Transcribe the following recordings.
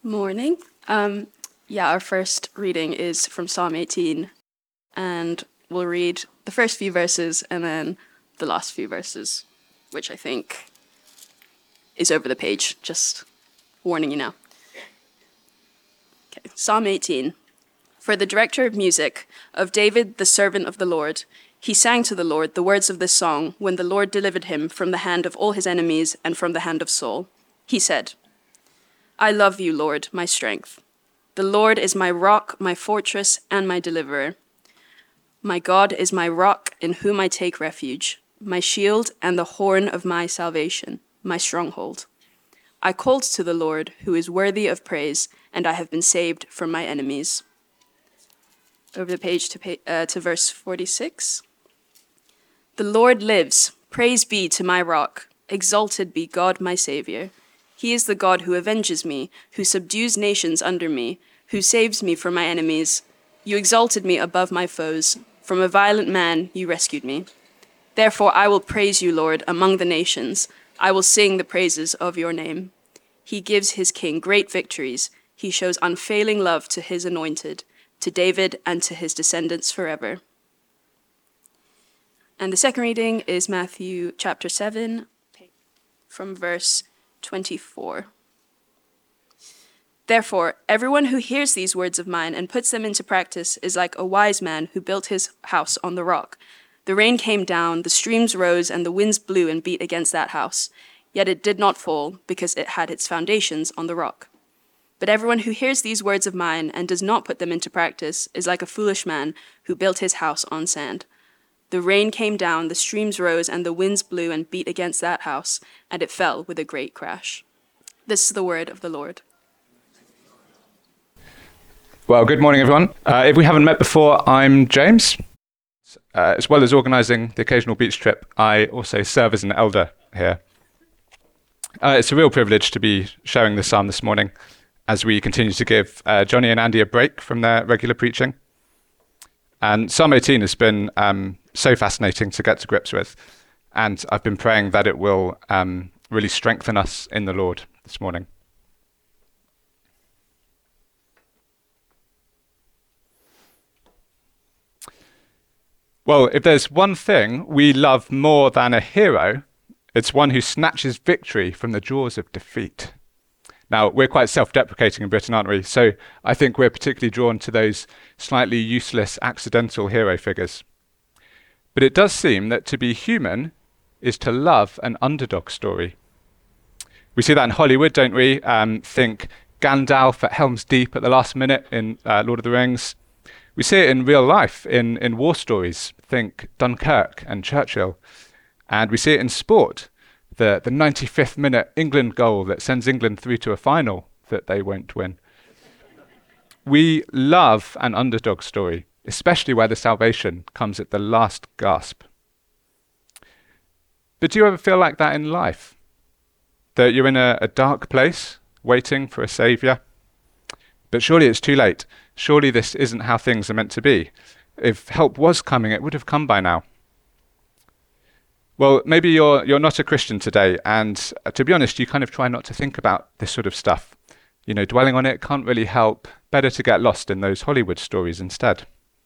Morning. Our first reading is from Psalm 18, and we'll read the first few verses and then the last few verses, which I think is over the page, just warning you now. Okay, Psalm 18. For the director of music, of David, the servant of the Lord, he sang to the Lord the words of this song when the Lord delivered him from the hand of all his enemies and from the hand of Saul. He said, I love you, Lord, my strength. The Lord is my rock, my fortress, and my deliverer. My God is my rock in whom I take refuge, my shield and the horn of my salvation, my stronghold. I called to the Lord, who is worthy of praise, and I have been saved from my enemies. Over the page to verse 46. The Lord lives. Praise be to my rock. Exalted be God, my Savior. He is the God who avenges me, who subdues nations under me, who saves me from my enemies. You exalted me above my foes. From a violent man you rescued me. Therefore I will praise you, Lord, among the nations. I will sing the praises of your name. He gives his king great victories. He shows unfailing love to his anointed, to David and to his descendants forever. And the second reading is Matthew chapter 7, from verse 24. Therefore, everyone who hears these words of mine and puts them into practice is like a wise man who built his house on the rock. The rain came down, the streams rose, and the winds blew and beat against that house. Yet it did not fall, because it had its foundations on the rock. But everyone who hears these words of mine and does not put them into practice is like a foolish man who built his house on sand. The rain came down, the streams rose, and the winds blew and beat against that house, and it fell with a great crash. This is the word of the Lord. Well, good morning, everyone. If we haven't met before, I'm James. As well as organising the occasional beach trip, I also serve as an elder here. It's a real privilege to be sharing this psalm this morning as we continue to give Johnny and Andy a break from their regular preaching. And Psalm 18 has been so fascinating to get to grips with. And I've been praying that it will really strengthen us in the Lord this morning. Well, if there's one thing we love more than a hero, it's one who snatches victory from the jaws of defeat. Now, we're quite self-deprecating in Britain, aren't we? So I think we're particularly drawn to those slightly useless, accidental hero figures. But it does seem that to be human is to love an underdog story. We see that in Hollywood, don't we? Think Gandalf at Helm's Deep at the last minute in Lord of the Rings. We see it in real life, in war stories. Think Dunkirk and Churchill. And we see it in sport. The 95th minute England goal that sends England through to a final that they won't win. We love an underdog story, especially where the salvation comes at the last gasp. But do you ever feel like that in life? That you're in a dark place, waiting for a saviour? But surely it's too late. Surely this isn't how things are meant to be. If help was coming, it would have come by now. Well, maybe you're not a Christian today, and to be honest, you kind of try not to think about this sort of stuff. You know, dwelling on it can't really help. Better to get lost in those Hollywood stories instead.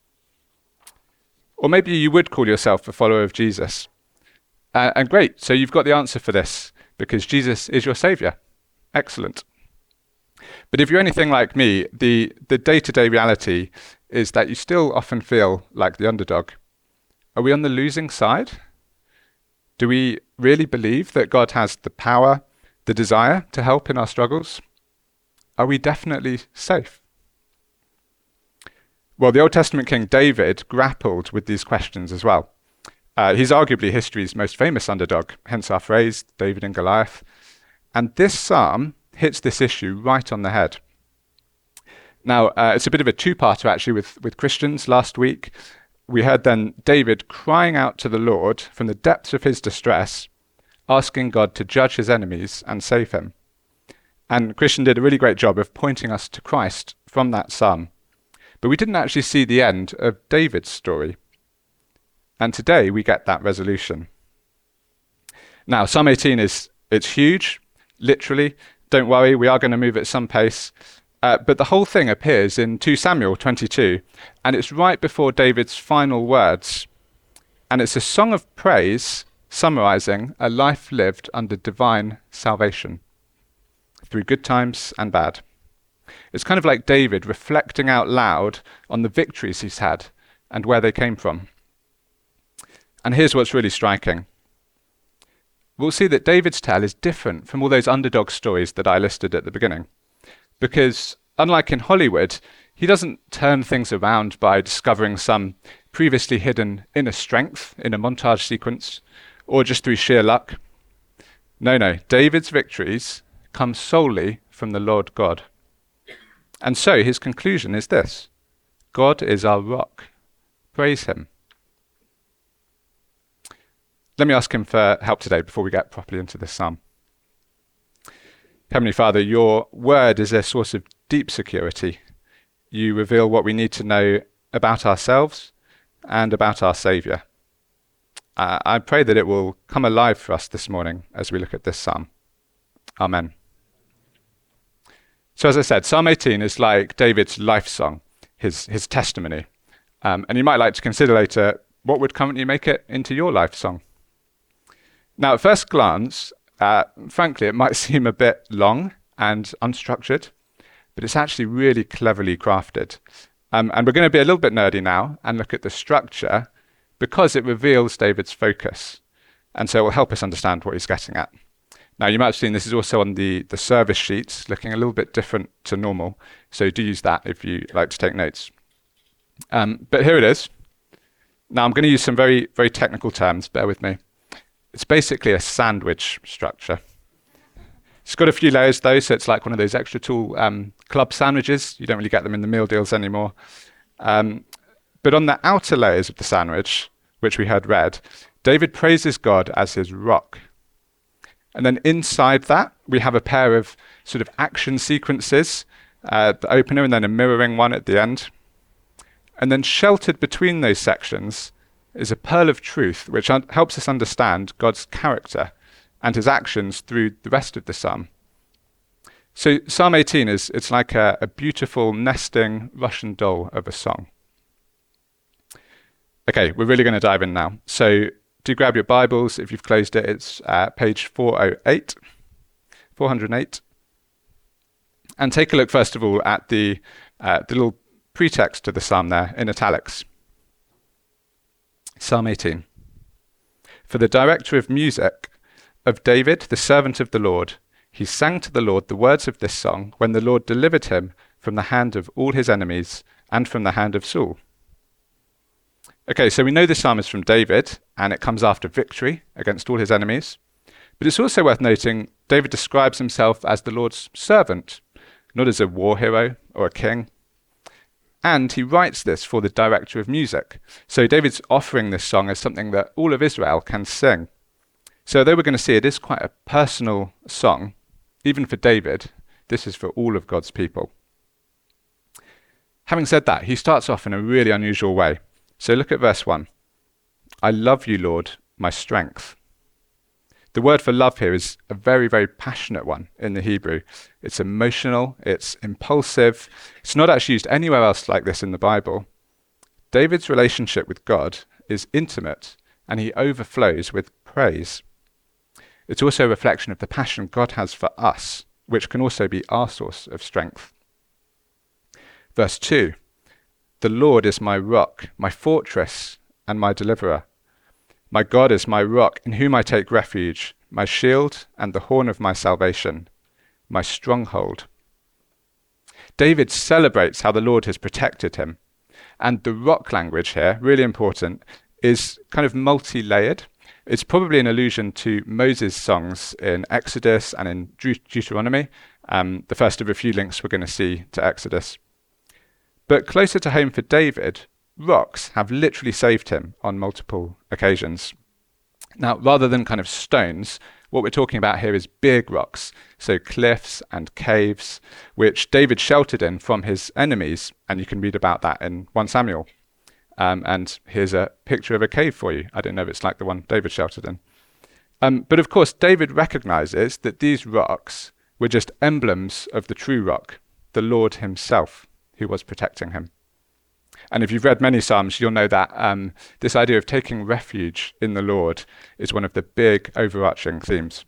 Or maybe you would call yourself a follower of Jesus. And great, so you've got the answer for this, because Jesus is your saviour. Excellent. But if you're anything like me, the day-to-day reality is that you still often feel like the underdog. Are we on the losing side? Do we really believe that God has the power, the desire to help in our struggles? Are we definitely safe? Well, the Old Testament King David grappled with these questions as well. He's arguably history's most famous underdog, hence our phrase, David and Goliath. And this psalm hits this issue right on the head. Now, it's a bit of a two-parter actually with Christians last week. We heard then David crying out to the Lord from the depths of his distress, asking God to judge his enemies and save him. And Christian did a really great job of pointing us to Christ from that psalm. But we didn't actually see the end of David's story. And today we get that resolution. Now, Psalm 18 it's huge, literally. don't worry, we are going to move at some pace. But the whole thing appears in 2 Samuel 22, and it's right before David's final words. And it's a song of praise summarizing a life lived under divine salvation, through good times and bad. It's kind of like David reflecting out loud on the victories he's had and where they came from. And here's what's really striking. We'll see that David's tale is different from all those underdog stories that I listed at the beginning. Because unlike in Hollywood, he doesn't turn things around by discovering some previously hidden inner strength in a montage sequence, or just through sheer luck. No, David's victories come solely from the Lord God. And so his conclusion is this: God is our rock. Praise him. Let me ask him for help today before we get properly into this psalm. Heavenly Father, your word is a source of deep security. You reveal what we need to know about ourselves and about our Saviour. I pray that it will come alive for us this morning as we look at this psalm. Amen. So as I said, Psalm 18 is like David's life song, his testimony. And you might like to consider later, what would currently make it into your life song? Now, at first glance, frankly, it might seem a bit long and unstructured, but it's actually really cleverly crafted. And we're going to be a little bit nerdy now and look at the structure because it reveals David's focus. And so it will help us understand what he's getting at. Now, you might have seen this is also on the service sheets, looking a little bit different to normal. So do use that if you like to take notes. But here it is. Now, I'm going to use some very, very technical terms. Bear with me. It's basically a sandwich structure. It's got a few layers though, so it's like one of those extra tall club sandwiches. You don't really get them in the meal deals anymore. But on the outer layers of the sandwich, which we heard read, David praises God as his rock. And then inside that, we have a pair of sort of action sequences, the opener and then a mirroring one at the end. And then sheltered between those sections is a pearl of truth, which helps us understand God's character and his actions through the rest of the psalm. So Psalm 18 it's like a beautiful nesting Russian doll of a song. Okay, we're really going to dive in now. So do grab your Bibles. If you've closed it, it's page 408. And take a look first of all at the little pretext to the psalm there in italics. Psalm 18. For the director of music, of David, the servant of the Lord, he sang to the Lord the words of this song when the Lord delivered him from the hand of all his enemies and from the hand of Saul. Okay, so we know this psalm is from David, and it comes after victory against all his enemies. But it's also worth noting David describes himself as the Lord's servant, not as a war hero or a king. And he writes this for the director of music. So David's offering this song as something that all of Israel can sing. So though we're going to see it is quite a personal song, even for David, this is for all of God's people. Having said that, he starts off in a really unusual way. So look at verse 1. I love you, Lord, my strength. The word for love here is a very, very passionate one in the Hebrew. It's emotional, it's impulsive. It's not actually used anywhere else like this in the Bible. David's relationship with God is intimate, and he overflows with praise. It's also a reflection of the passion God has for us, which can also be our source of strength. Verse 2, the Lord is my rock, my fortress, and my deliverer. My God is my rock, in whom I take refuge, my shield and the horn of my salvation, my stronghold. David celebrates how the Lord has protected him. And the rock language here, really important, is kind of multi-layered. It's probably an allusion to Moses' songs in Exodus and in Deuteronomy, the first of a few links we're going to see to Exodus. But closer to home for David, rocks have literally saved him on multiple occasions. Now, rather than kind of stones, what we're talking about here is big rocks, so cliffs and caves, which David sheltered in from his enemies, and you can read about that in 1 Samuel. And here's a picture of a cave for you. I don't know if it's like the one David sheltered in. But of course, David recognizes that these rocks, were just emblems of the true rock, the Lord himself, who was protecting him. And if you've read many Psalms, you'll know that this idea of taking refuge in the Lord is one of the big overarching themes.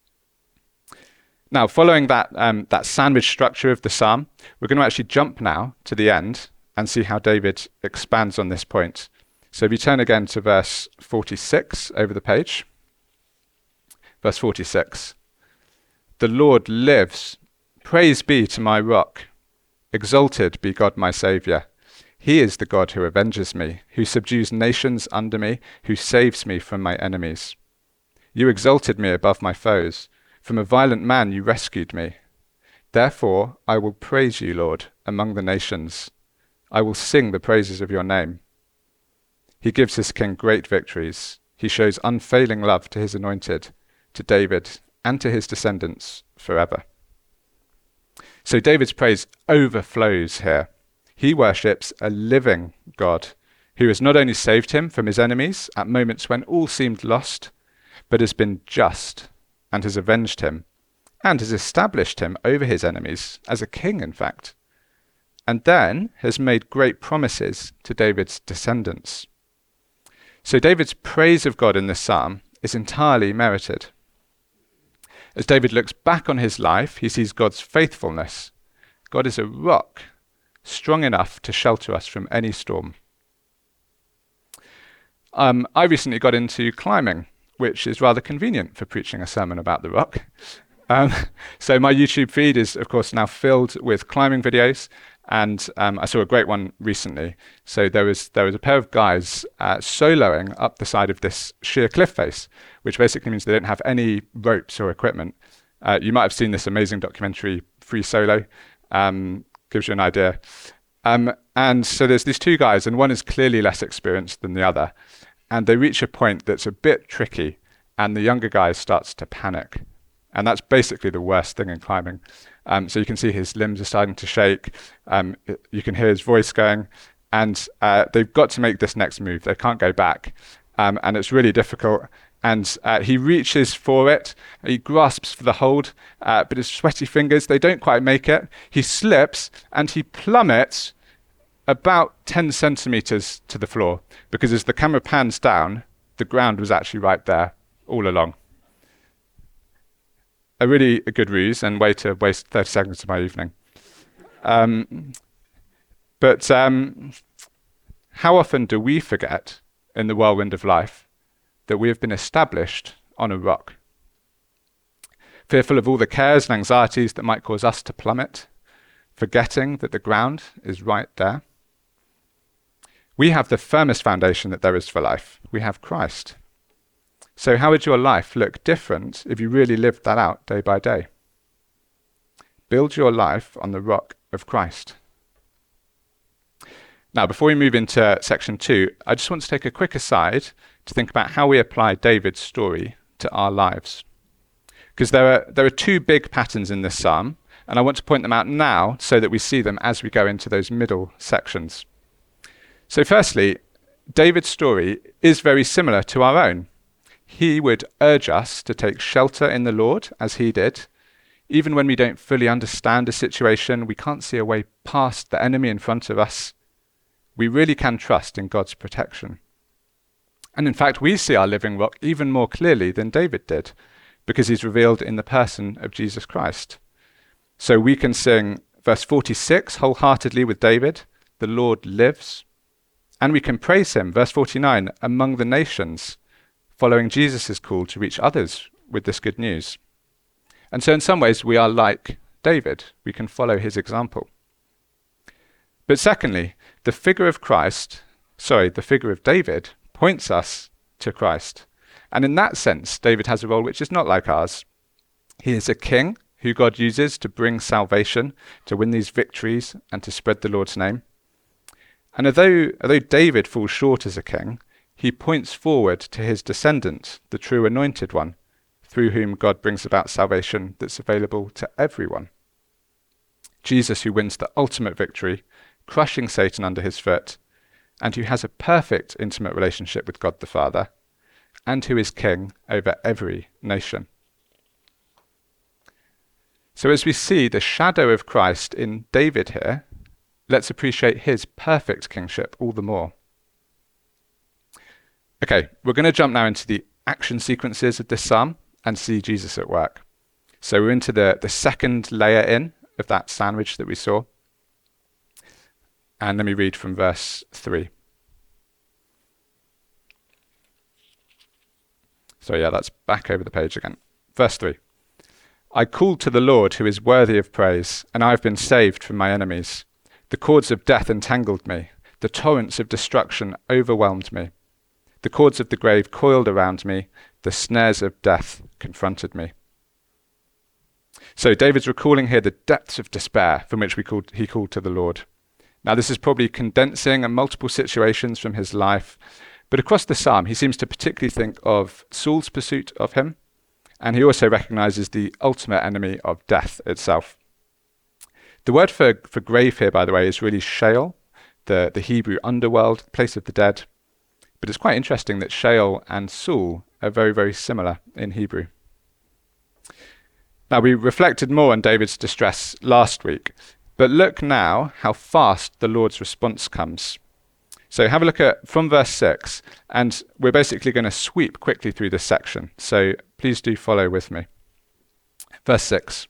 Now, following that sandwich structure of the psalm, we're going to actually jump now to the end and see how David expands on this point. So if you turn again to verse 46 over the page. Verse 46. The Lord lives. Praise be to my rock. Exalted be God my Saviour. He is the God who avenges me, who subdues nations under me, who saves me from my enemies. You exalted me above my foes. From a violent man you rescued me. Therefore I will praise you, Lord, among the nations. I will sing the praises of your name. He gives his king great victories. He shows unfailing love to his anointed, to David, and to his descendants forever. So David's praise overflows here. He worships a living God who has not only saved him from his enemies at moments when all seemed lost, but has been just and has avenged him, and has established him over his enemies, as a king, in fact, and then has made great promises to David's descendants. So David's praise of God in this psalm is entirely merited. As David looks back on his life, he sees God's faithfulness. God is a rock, strong enough to shelter us from any storm. I recently got into climbing, which is rather convenient for preaching a sermon about the rock. So my YouTube feed is, of course, now filled with climbing videos, and I saw a great one recently. So there was a pair of guys soloing up the side of this sheer cliff face, which basically means they don't have any ropes or equipment. You might have seen this amazing documentary, Free Solo, gives you an idea. And so there's these two guys, and one is clearly less experienced than the other. And they reach a point that's a bit tricky, and the younger guy starts to panic. And that's basically the worst thing in climbing. So you can see his limbs are starting to shake. You can hear his voice going. And they've got to make this next move. They can't go back. And it's really difficult. And he reaches for it. He grasps for the hold. But his sweaty fingers, they don't quite make it. He slips and he plummets about 10 centimeters to the floor, because as the camera pans down, the ground was actually right there all along. A really good ruse and way to waste 30 seconds of my evening. But how often do we forget in the whirlwind of life that we have been established on a rock? Fearful of all the cares and anxieties that might cause us to plummet, forgetting that the ground is right there. We have the firmest foundation that there is for life. We have Christ. So how would your life look different if you really lived that out day by day? Build your life on the rock of Christ. Now, before we move into section 2, I just want to take a quick aside to think about how we apply David's story to our lives. Because there are two big patterns in this psalm, and I want to point them out now so that we see them as we go into those middle sections. So firstly, David's story is very similar to our own. He would urge us to take shelter in the Lord, as he did. Even when we don't fully understand a situation, we can't see a way past the enemy in front of us, we really can trust in God's protection. And in fact, we see our living rock even more clearly than David did, because he's revealed in the person of Jesus Christ. So we can sing verse 46 wholeheartedly with David, the Lord lives. And we can praise him, verse 49, among the nations, following Jesus' call to reach others with this good news. And so in some ways we are like David. We can follow his example. But secondly, the figure of David points us to Christ. And in that sense, David has a role which is not like ours. He is a king who God uses to bring salvation, to win these victories, and to spread the Lord's name. And although David falls short as a king, he points forward to his descendant, the true anointed one, through whom God brings about salvation that's available to everyone. Jesus, who wins the ultimate victory, crushing Satan under his foot, and who has a perfect intimate relationship with God the Father, and who is king over every nation. So as we see the shadow of Christ in David here, let's appreciate his perfect kingship all the more. Okay, we're going to jump now into the action sequences of this psalm and see Jesus at work. So we're into the second layer in of that sandwich that we saw. And let me read from verse 3. So yeah, that's back over the page again. Verse 3. I called to the Lord who is worthy of praise, and I have been saved from my enemies. The cords of death entangled me. The torrents of destruction overwhelmed me. The cords of the grave coiled around me. The snares of death confronted me. So David's recalling here the depths of despair from which he called to the Lord. Now this is probably condensing multiple situations from his life, but across the psalm he seems to particularly think of Saul's pursuit of him, and he also recognizes the ultimate enemy of death itself. The word for grave here, by the way, is really Sheol, the Hebrew underworld, place of the dead. But it's quite interesting that Sheol and Saul are very, very similar in Hebrew. Now, we reflected more on David's distress last week, but look now how fast the Lord's response comes. So have a look at from verse 6, and we're basically going to sweep quickly through this section. So please do follow with me. Verse 6.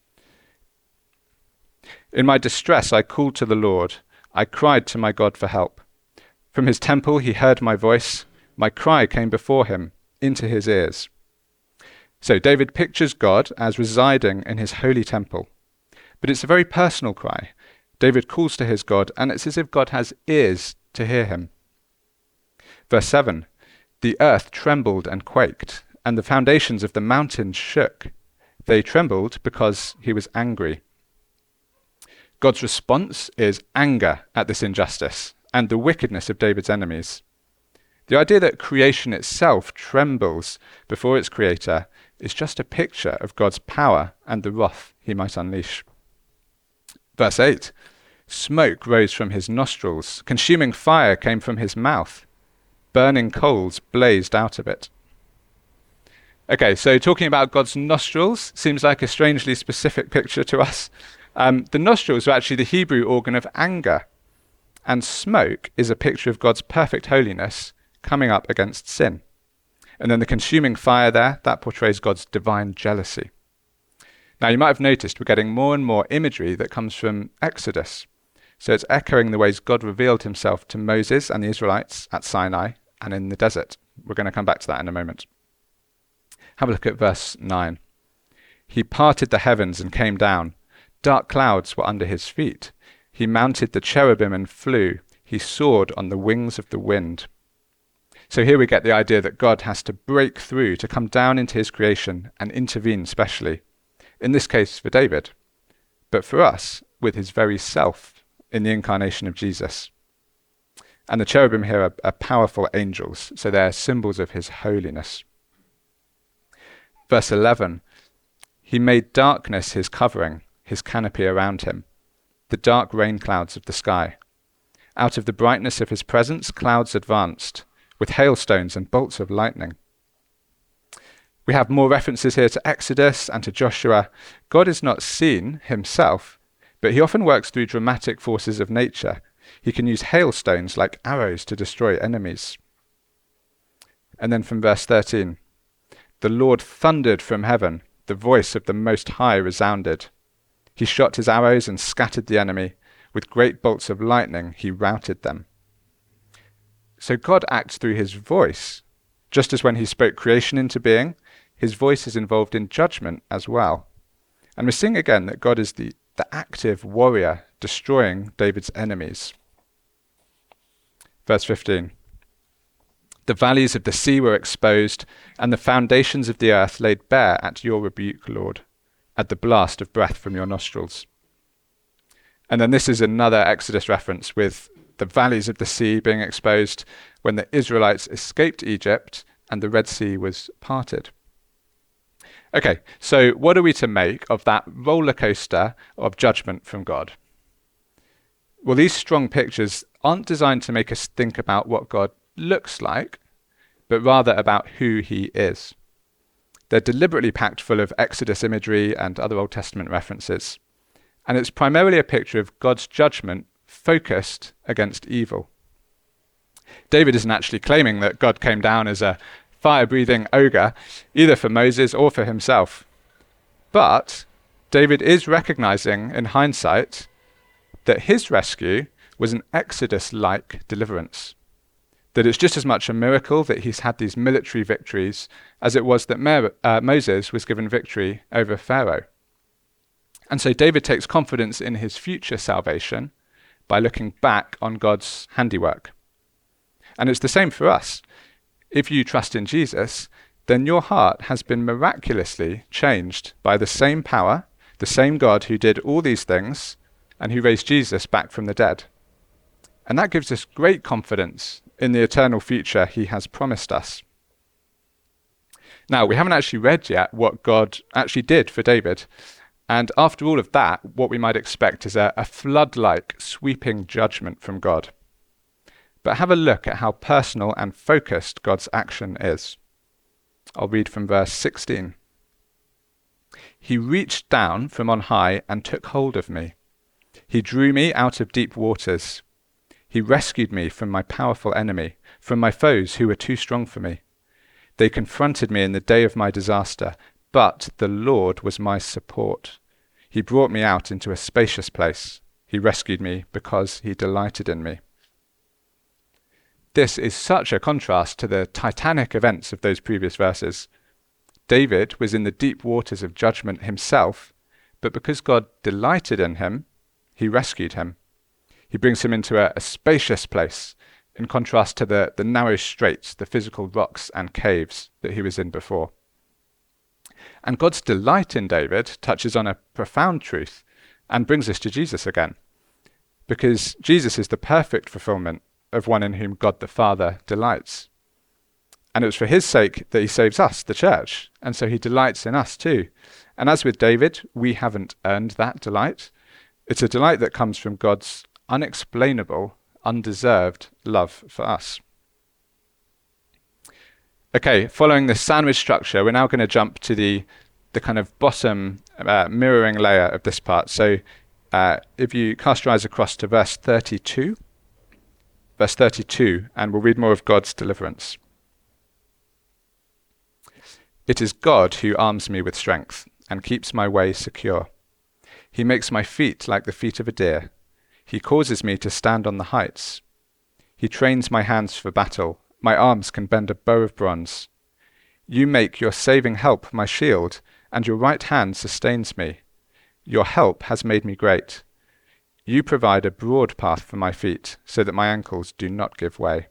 In my distress I called to the Lord. I cried to my God for help. From his temple he heard my voice. My cry came before him, into his ears. So David pictures God as residing in his holy temple. But it's a very personal cry. David calls to his God, and it's as if God has ears to hear him. Verse 7. The earth trembled and quaked, and the foundations of the mountains shook. They trembled because he was angry. God's response is anger at this injustice and the wickedness of David's enemies. The idea that creation itself trembles before its creator is just a picture of God's power and the wrath he might unleash. Verse 8. Smoke rose from his nostrils, consuming fire came from his mouth, burning coals blazed out of it. Okay, so talking about God's nostrils seems like a strangely specific picture to us. The nostrils are actually the Hebrew organ of anger, and smoke is a picture of God's perfect holiness coming up against sin. And then the consuming fire there, that portrays God's divine jealousy. Now you might have noticed we're getting more and more imagery that comes from Exodus. So it's echoing the ways God revealed himself to Moses and the Israelites at Sinai and in the desert. We're going to come back to that in a moment. Have a look at verse 9. He parted the heavens and came down. Dark clouds were under his feet. He mounted the cherubim and flew. He soared on the wings of the wind. So here we get the idea that God has to break through to come down into his creation and intervene specially. In this case for David, but for us with his very self in the incarnation of Jesus. And the cherubim here are powerful angels, so they're symbols of his holiness. Verse 11, he made darkness his covering, his canopy around him, the dark rain clouds of the sky. Out of the brightness of his presence, clouds advanced, with hailstones and bolts of lightning. We have more references here to Exodus and to Joshua. God is not seen himself, but he often works through dramatic forces of nature. He can use hailstones like arrows to destroy enemies. And then from verse 13, the Lord thundered from heaven, the voice of the Most High resounded. He shot his arrows and scattered the enemy. With great bolts of lightning, he routed them. So God acts through his voice. Just as when he spoke creation into being, his voice is involved in judgment as well. And we're seeing again that God is the active warrior destroying David's enemies. Verse 15. The valleys of the sea were exposed, and the foundations of the earth laid bare at your rebuke, Lord, at the blast of breath from your nostrils. And then this is another Exodus reference with the valleys of the sea being exposed when the Israelites escaped Egypt and the Red Sea was parted. Okay, so what are we to make of that roller coaster of judgment from God? Well, these strong pictures aren't designed to make us think about what God looks like, but rather about who he is. They're deliberately packed full of Exodus imagery and other Old Testament references. And it's primarily a picture of God's judgment focused against evil. David isn't actually claiming that God came down as a fire-breathing ogre, either for Moses or for himself. But David is recognizing in hindsight that his rescue was an Exodus-like deliverance. That it's just as much a miracle that he's had these military victories as it was that Moses was given victory over Pharaoh. And so David takes confidence in his future salvation by looking back on God's handiwork. And it's the same for us. If you trust in Jesus, then your heart has been miraculously changed by the same power, the same God who did all these things and who raised Jesus back from the dead. And that gives us great confidence in the eternal future he has promised us. Now, we haven't actually read yet what God actually did for David. And after all of that, what we might expect is a flood-like sweeping judgment from God. But have a look at how personal and focused God's action is. I'll read from verse 16. He reached down from on high and took hold of me. He drew me out of deep waters. He rescued me from my powerful enemy, from my foes who were too strong for me. They confronted me in the day of my disaster, but the Lord was my support. He brought me out into a spacious place. He rescued me because he delighted in me. This is such a contrast to the titanic events of those previous verses. David was in the deep waters of judgment himself, but because God delighted in him, he rescued him. He brings him into a spacious place, in contrast to the narrow straits, the physical rocks and caves that he was in before. And God's delight in David touches on a profound truth and brings us to Jesus again, because Jesus is the perfect fulfillment of one in whom God the Father delights. And it was for his sake that he saves us, the church, and so he delights in us too. And as with David, we haven't earned that delight. It's a delight that comes from God's unexplainable, undeserved love for us. Okay, following this sandwich structure, we're now going to jump to the kind of bottom mirroring layer of this part. So if you cast your eyes across to verse 32, and we'll read more of God's deliverance. It is God who arms me with strength and keeps my way secure. He makes my feet like the feet of a deer. He causes me to stand on the heights. He trains my hands for battle. My arms can bend a bow of bronze. You make your saving help my shield, and your right hand sustains me. Your help has made me great. You provide a broad path for my feet, so that my ankles do not give way.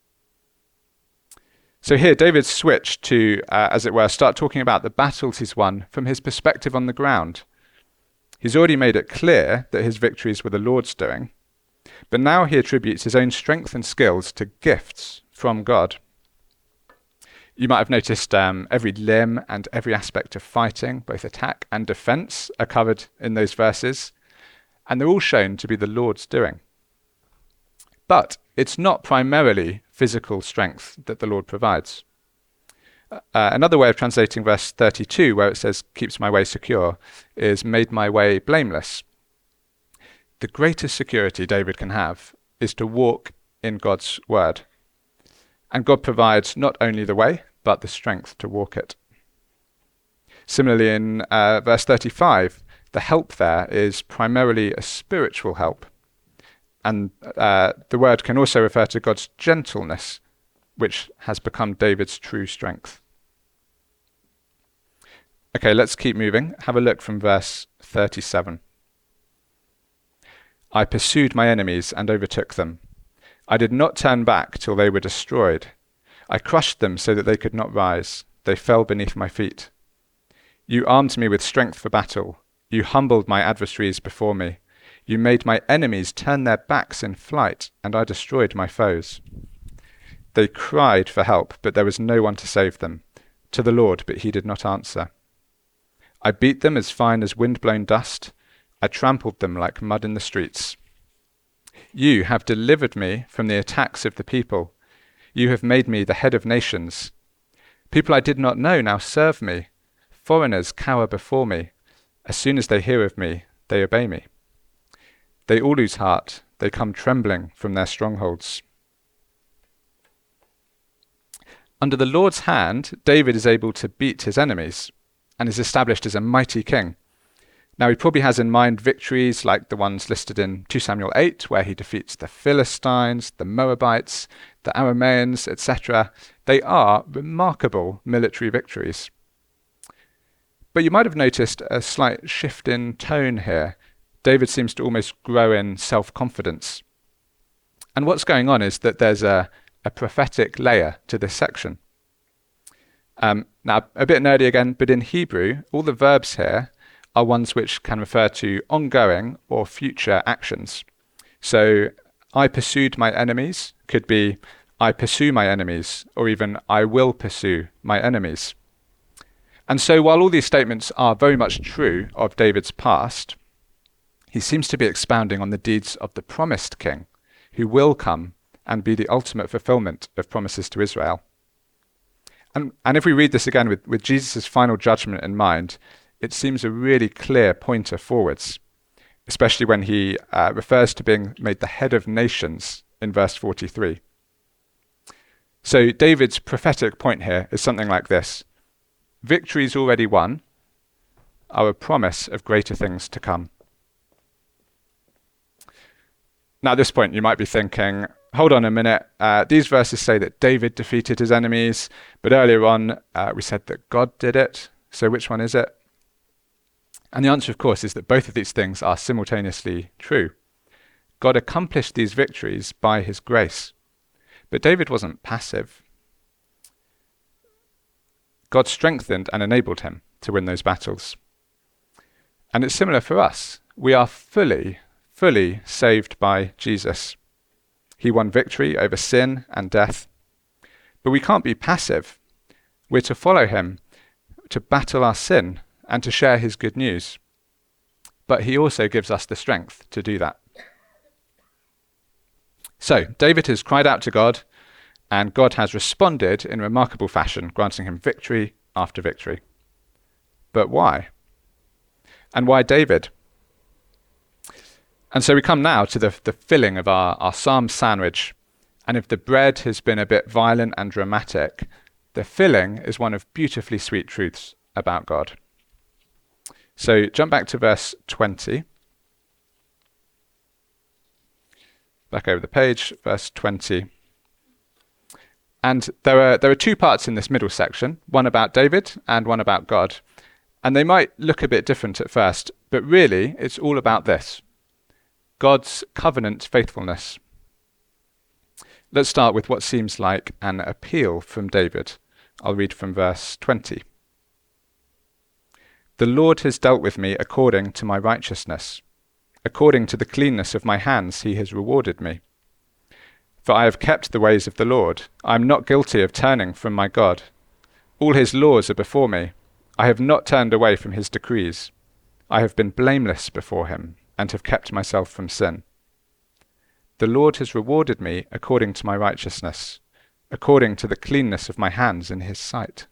So here, David switched to, as it were, start talking about the battles he's won from his perspective on the ground. He's already made it clear that his victories were the Lord's doing, but now he attributes his own strength and skills to gifts from God. You might have noticed every limb and every aspect of fighting, both attack and defense, are covered in those verses, and they're all shown to be the Lord's doing. But it's not primarily physical strength that the Lord provides. Another way of translating verse 32, where it says, keeps my way secure, is made my way blameless. The greatest security David can have is to walk in God's word. And God provides not only the way, but the strength to walk it. Similarly, in verse 35, the help there is primarily a spiritual help. And the word can also refer to God's gentleness, which has become David's true strength. Okay, let's keep moving. Have a look from verse 37. I pursued my enemies and overtook them. I did not turn back till they were destroyed. I crushed them so that they could not rise. They fell beneath my feet. You armed me with strength for battle. You humbled my adversaries before me. You made my enemies turn their backs in flight, and I destroyed my foes. They cried for help, but there was no one to save them. To the Lord, but he did not answer. I beat them as fine as wind-blown dust. I trampled them like mud in the streets. You have delivered me from the attacks of the people. You have made me the head of nations. People I did not know now serve me. Foreigners cower before me. As soon as they hear of me, they obey me. They all lose heart. They come trembling from their strongholds. Under the Lord's hand, David is able to beat his enemies and is established as a mighty king. Now, he probably has in mind victories like the ones listed in 2 Samuel 8, where he defeats the Philistines, the Moabites, the Arameans, etc. They are remarkable military victories. But you might have noticed a slight shift in tone here. David seems to almost grow in self-confidence. And what's going on is that there's a prophetic layer to this section. Now, a bit nerdy again, but in Hebrew, all the verbs here are ones which can refer to ongoing or future actions. So, I pursued my enemies could be, I pursue my enemies, or even, I will pursue my enemies. And so, while all these statements are very much true of David's past, he seems to be expounding on the deeds of the promised king, who will come and be the ultimate fulfillment of promises to Israel. And if we read this again with Jesus' final judgment in mind, it seems a really clear pointer forwards, especially when he refers to being made the head of nations in verse 43. So David's prophetic point here is something like this: victories already won are a promise of greater things to come. Now at this point you might be thinking, hold on a minute, these verses say that David defeated his enemies, but earlier on we said that God did it, so which one is it? And the answer, of course, is that both of these things are simultaneously true. God accomplished these victories by his grace, but David wasn't passive. God strengthened and enabled him to win those battles. And it's similar for us. We are fully saved by Jesus. He won victory over sin and death. But we can't be passive. We're to follow him, to battle our sin, and to share his good news. But he also gives us the strength to do that. So, David has cried out to God, and God has responded in remarkable fashion, granting him victory after victory. But why? And why David? And so we come now to the filling of our psalm sandwich. And if the bread has been a bit violent and dramatic, the filling is one of beautifully sweet truths about God. So jump back to verse 20. Back over the page, verse 20. And there are two parts in this middle section, one about David and one about God. And they might look a bit different at first, but really it's all about this: God's covenant faithfulness. Let's start with what seems like an appeal from David. I'll read from verse 20. The Lord has dealt with me according to my righteousness. According to the cleanness of my hands he has rewarded me. For I have kept the ways of the Lord. I am not guilty of turning from my God. All his laws are before me. I have not turned away from his decrees. I have been blameless before him, and have kept myself from sin. The Lord has rewarded me according to my righteousness, according to the cleanness of my hands in his sight.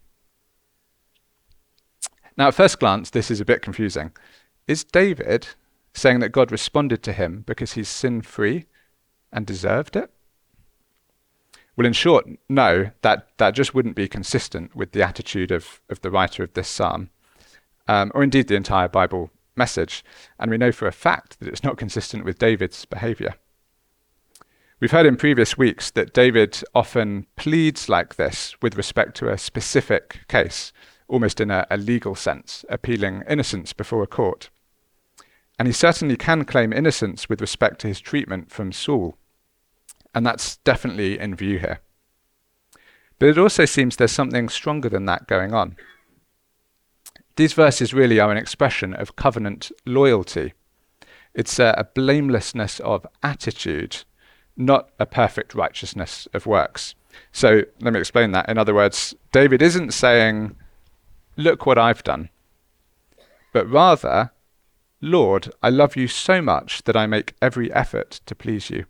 Now, at first glance, this is a bit confusing. Is David saying that God responded to him because he's sin-free and deserved it? Well, in short, no, that just wouldn't be consistent with the attitude of the writer of this psalm, or indeed the entire Bible message. And we know for a fact that it's not consistent with David's behavior. We've heard in previous weeks that David often pleads like this with respect to a specific case, almost in a legal sense, appealing innocence before a court. And he certainly can claim innocence with respect to his treatment from Saul. And that's definitely in view here. But it also seems there's something stronger than that going on. These verses really are an expression of covenant loyalty. It's a blamelessness of attitude, not a perfect righteousness of works. So let me explain that. In other words, David isn't saying, look what I've done, but rather, Lord, I love you so much that I make every effort to please you.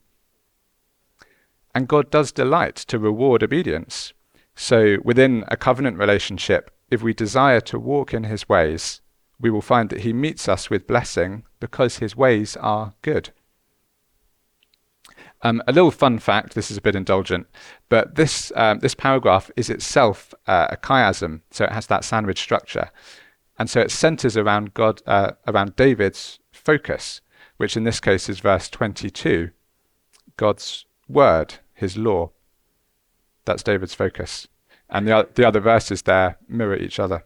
And God does delight to reward obedience. So within a covenant relationship, if we desire to walk in his ways, we will find that he meets us with blessing because his ways are good. A little fun fact, this is a bit indulgent, but this paragraph is itself a chiasm, so it has that sandwich structure. And so it centers around around David's focus, which in this case is verse 22, God's word, his law. That's David's focus. And the other verses there mirror each other.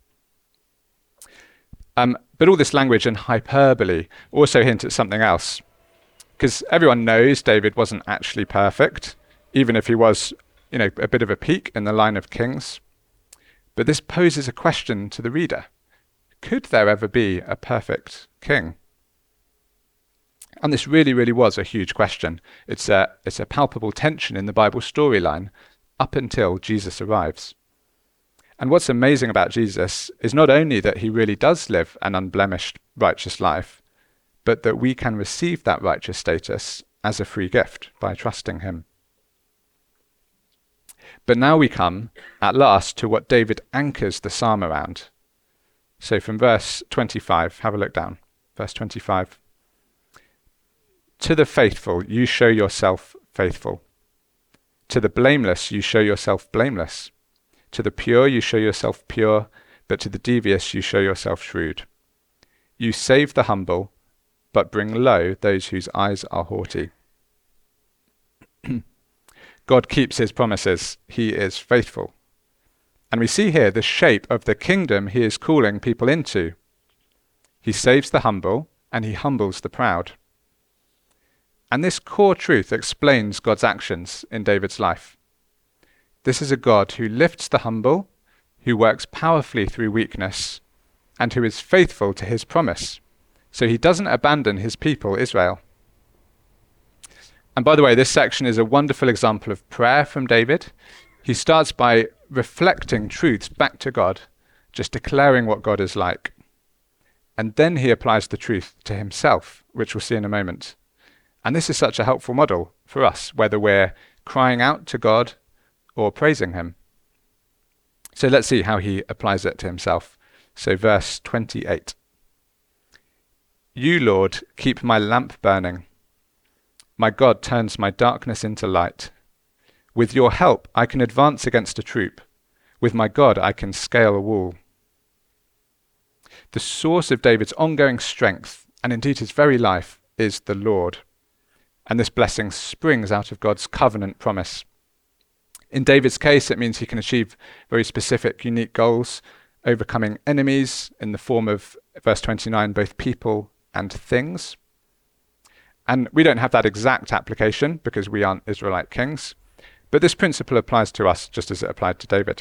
But all this language and hyperbole also hint at something else. Because everyone knows David wasn't actually perfect, even if he was, a bit of a peak in the line of kings. But this poses a question to the reader. Could there ever be a perfect king? And this really, really was a huge question. It's a palpable tension in the Bible storyline up until Jesus arrives. And what's amazing about Jesus is not only that he really does live an unblemished, righteous life, but that we can receive that righteous status as a free gift by trusting him. But now we come, at last, to what David anchors the psalm around. So from verse 25, have a look down. Verse 25. To the faithful, you show yourself faithful. To the blameless, you show yourself blameless. To the pure, you show yourself pure, but to the devious, you show yourself shrewd. You save the humble, but bring low those whose eyes are haughty. God keeps his promises. He is faithful. And we see here the shape of the kingdom he is calling people into. He saves the humble, and he humbles the proud. And this core truth explains God's actions in David's life. This is a God who lifts the humble, who works powerfully through weakness, and who is faithful to his promise. So he doesn't abandon his people, Israel. And by the way, this section is a wonderful example of prayer from David. He starts by reflecting truths back to God, just declaring what God is like. And then he applies the truth to himself, which we'll see in a moment. And this is such a helpful model for us, whether we're crying out to God or praising him. So let's see how he applies it to himself. So verse 28. You, Lord, keep my lamp burning. My God turns my darkness into light. With your help, I can advance against a troop. With my God, I can scale a wall. The source of David's ongoing strength, and indeed his very life, is the Lord. And this blessing springs out of God's covenant promise. In David's case, it means he can achieve very specific, unique goals, overcoming enemies in the form of, verse 29, both people and things. And we don't have that exact application because we aren't Israelite kings, but this principle applies to us just as it applied to David.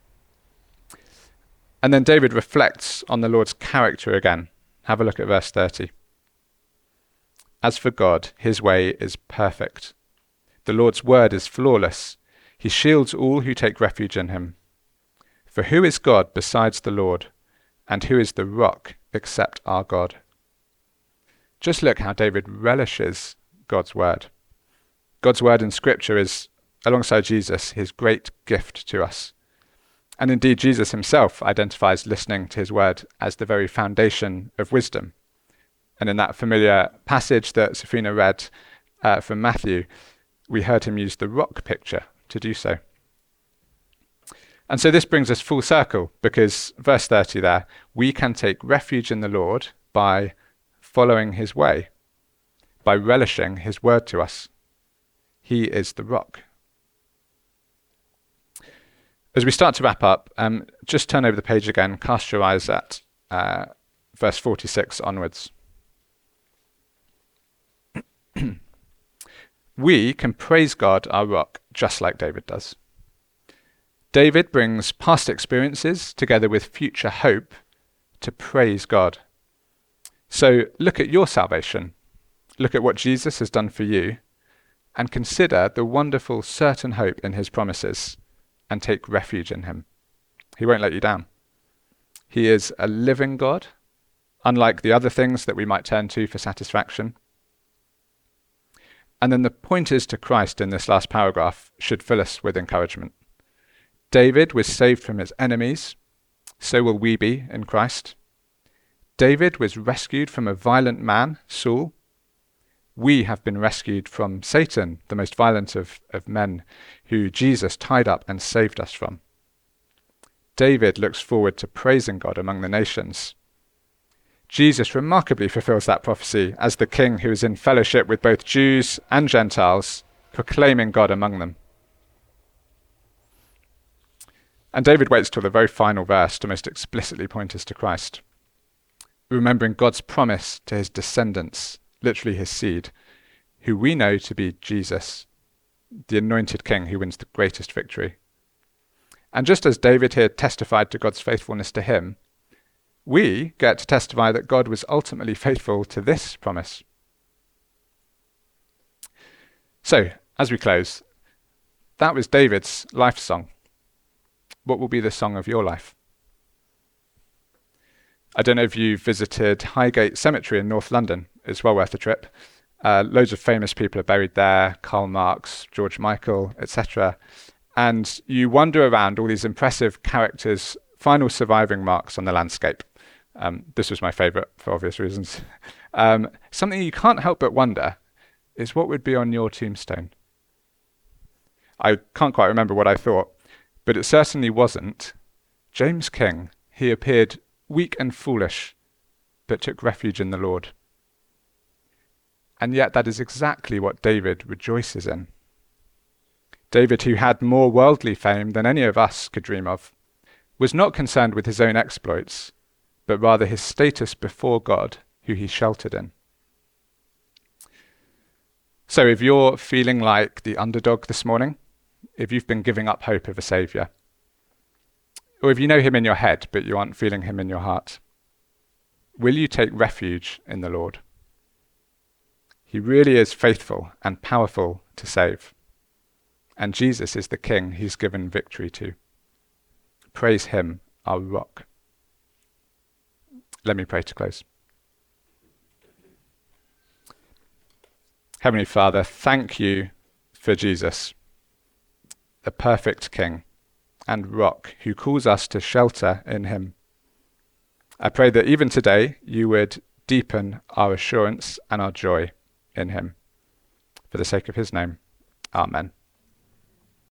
And then David reflects on the Lord's character again. Have a look at verse 30. As for God, his way is perfect. The Lord's word is flawless. He shields all who take refuge in him. For who is God besides the Lord? And who is the rock except our God? Just look how David relishes God's word. God's word in Scripture is, alongside Jesus, his great gift to us. And indeed, Jesus himself identifies listening to his word as the very foundation of wisdom. And in that familiar passage that Safina read from Matthew, we heard him use the rock picture to do so. And so this brings us full circle, because verse 30 there, we can take refuge in the Lord by following his way, by relishing his word to us. He is the rock. As we start to wrap up, just turn over the page again, cast your eyes at verse 46 onwards. We can praise God, our rock, just like David does. David brings past experiences together with future hope to praise God. So look at your salvation. Look at what Jesus has done for you, and consider the wonderful certain hope in his promises, and take refuge in him. He won't let you down. He is a living God, unlike the other things that we might turn to for satisfaction. And then the pointers to Christ in this last paragraph should fill us with encouragement. David was saved from his enemies. So will we be in Christ. David was rescued from a violent man, Saul. We have been rescued from Satan, the most violent of men, who Jesus tied up and saved us from. David looks forward to praising God among the nations. Jesus remarkably fulfills that prophecy as the king who is in fellowship with both Jews and Gentiles, proclaiming God among them. And David waits till the very final verse to most explicitly point us to Christ, remembering God's promise to his descendants, literally his seed, who we know to be Jesus, the anointed king who wins the greatest victory. And just as David here testified to God's faithfulness to him, we get to testify that God was ultimately faithful to this promise. So, as we close, that was David's life song. What will be the song of your life? I don't know if you visited Highgate Cemetery in North London. It's well worth a trip. Loads of famous people are buried there, Karl Marx, George Michael, etc. And you wander around all these impressive characters' final surviving marks on the landscape. This was my favourite for obvious reasons. Something you can't help but wonder is what would be on your tombstone. I can't quite remember what I thought, but it certainly wasn't James King. He appeared weak and foolish, but took refuge in the Lord. And yet that is exactly what David rejoices in. David, who had more worldly fame than any of us could dream of, was not concerned with his own exploits, but rather his status before God, who he sheltered in. So if you're feeling like the underdog this morning, if you've been giving up hope of a saviour, or if you know him in your head, but you aren't feeling him in your heart, will you take refuge in the Lord? He really is faithful and powerful to save. And Jesus is the King he's given victory to. Praise him, our rock. Let me pray to close. Heavenly Father, thank you for Jesus, the perfect King and rock who calls us to shelter in him. I pray that even today you would deepen our assurance and our joy in him. For the sake of his name, amen.